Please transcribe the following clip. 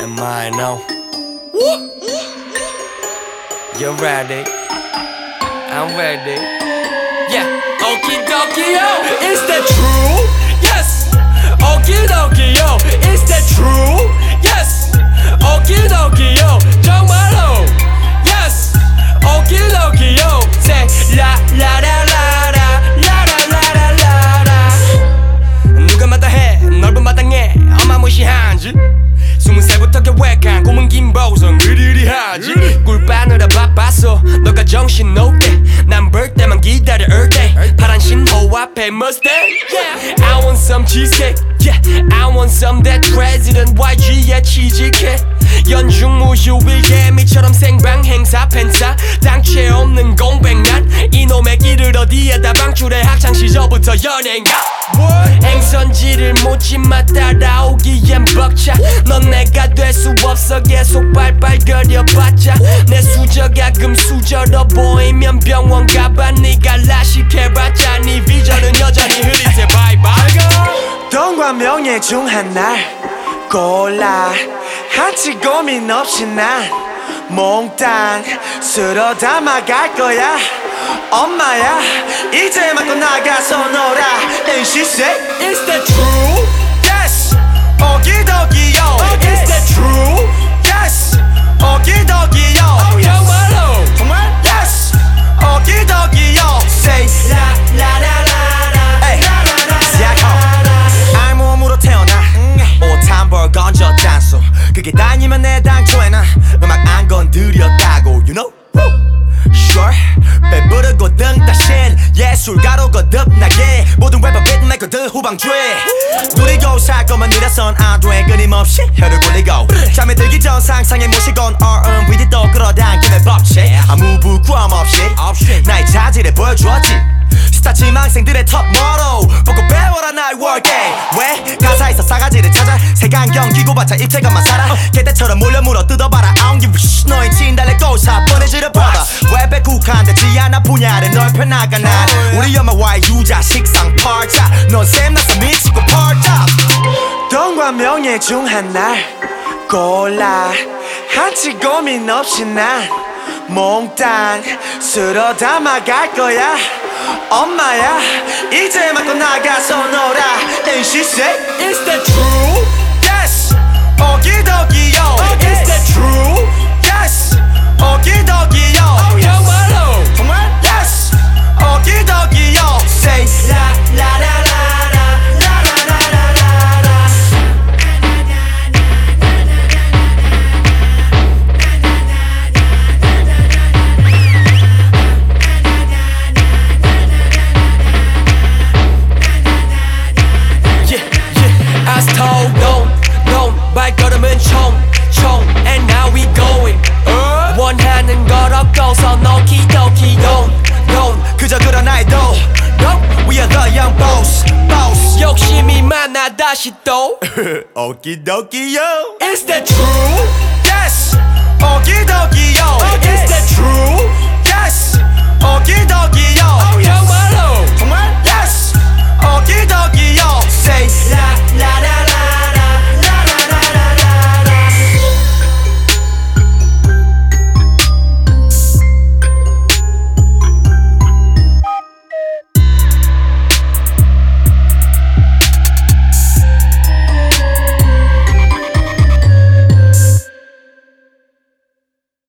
your mind, no? You're ready. I'm ready. Yeah. Okie dokie, yo. Is that true? Yes. Okie dokie, yo. Is that true? Yes. Okie dokie, yo. 정말로. Yes. Okie dokie, yo. Say la la la la la la la la la la. 누가 마다해 넓은 마당에 어마무시한지 20살부터 계획한 꿈은 긴 보석 느리리하지 꿀빠느라 바빴어 너가 정신 놓게 난 볼 때만 기다려 all day 파란 신호 앞에 Mustang yeah. I want some cheesecake yeah. I want some that President YG의 취직해 연중무휴일 개미처럼 생방 행사 팬싸 당최 없는 공백난 이놈의 길을 어디에다 방출해 학창시절부터 연예인가 행선지를 묻지마 따라오기엔 벅차 넌 내가 될 수 없어 계속 발발거려봤자 내 수저가 금수저로 보이면 병원 가봐 네가 라식해봤자 네 비전은 여전히 흐릿해 바이바이 돈과 명예 중 하나 골라 한치 고민 없이 난 몽땅 쓸어 담아갈 거야 엄마야 이제 맞고 나가서 놀아 And she said Is that true? Yes 오기도기요 Okay. Is that true? Yes 오기도기요 정말로 정말? Yes 오기도기요 Say La la la la Hey la 알몸으로 태어나 옷 한 벌 건져 단수 그게 다니면 내 당초에는 음악 안 건드렸다고 You know? Sure 배부르고 등 따신 예술가로 거듭나게 모든 래퍼 빅메이커들 후방주에 누리고 살 거면 느려선 안돼 끊임없이 혀를 굴리고 잠에 들기 전 상상에 모시곤 R&B도 또 끌어당기는 법칙 아무 부끄럼 없이 나의 자질을 보여주었지 스타 지망생들의 top motto 보고 배워라 나의 work 왜 가사에서 싸가지를 찾아 색안경 끼고 봤자 입체감만 살아 개떼처럼 몰려 물어 뜯어봐라 I don't give a shit 너의 진달래고 사뻔해지려 brother 랩에 국한되지 않아 분야를 넓혀나가 난 우리 엄마와의 유자 식상 팔자 넌 샘나서 미치고 펄자 돈과 명예 중 하나 골라 한치 고민 없이 난 몽땅 쓸어 담아갈 거야 엄마야 이제 맞고 나가서 놀아 And she said Is that true? Yes 오기도기요 Okay. Is that true? Yes 오기도기요 정말로 정말? Yes 오기도기요 Say La la la la la la la la la la Yeah, yeah, I was told don't 발걸음은 총 And now we going 원하는 걸 얻고서 노키도키 don't 그저 그런 나의 도 We are the young boss 욕심이 많아 다시 또 오기도기요 Is that true? Yes 오기도기요 Okay. Is that true? Yes 오기도기요 정말